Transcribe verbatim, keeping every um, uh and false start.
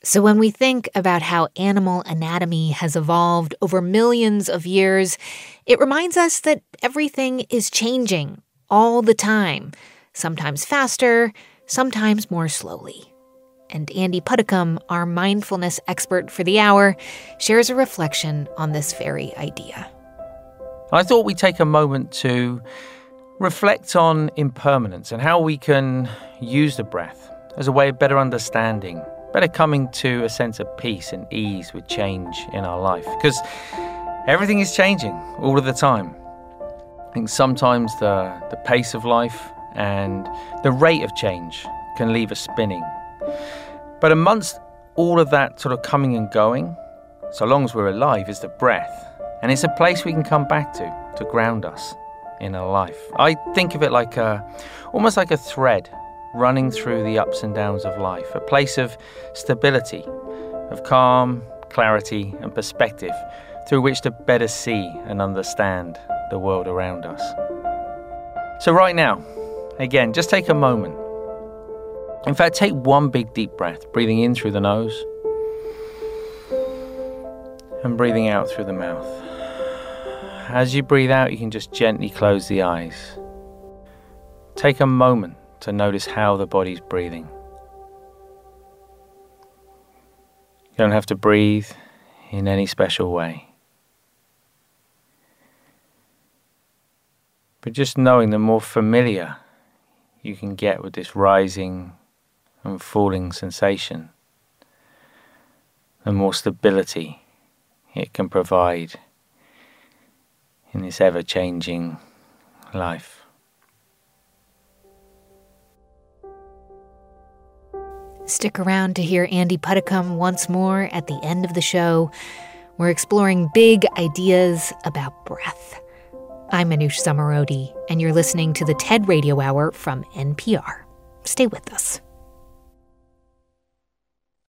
So when we think about how animal anatomy has evolved over millions of years, it reminds us that everything is changing all the time, sometimes faster, sometimes more slowly. And Andy Puddicombe, our mindfulness expert for the hour, shares a reflection on this very idea. I thought we'd take a moment to reflect on impermanence and how we can use the breath as a way of better understanding, better coming to a sense of peace and ease with change in our life. Because everything is changing all of the time. I think sometimes the, the pace of life and the rate of change can leave us spinning. But amongst all of that sort of coming and going, so long as we're alive, is the breath. And it's a place we can come back to, to ground us in our life. I think of it like a, almost like a thread running through the ups and downs of life, a place of stability, of calm, clarity and perspective through which to better see and understand the world around us. So right now, again, just take a moment. In fact, take one big deep breath, breathing in through the nose and breathing out through the mouth. As you breathe out, you can just gently close the eyes. Take a moment to notice how the body's breathing. You don't have to breathe in any special way. But just knowing the more familiar you can get with this rising and falling sensation, the more stability it can provide in this ever-changing life. Stick around to hear Andy Puddicombe once more at the end of the show. We're exploring big ideas about breath. I'm Manoush Zomorodi, and you're listening to the TED Radio Hour from N P R. Stay with us.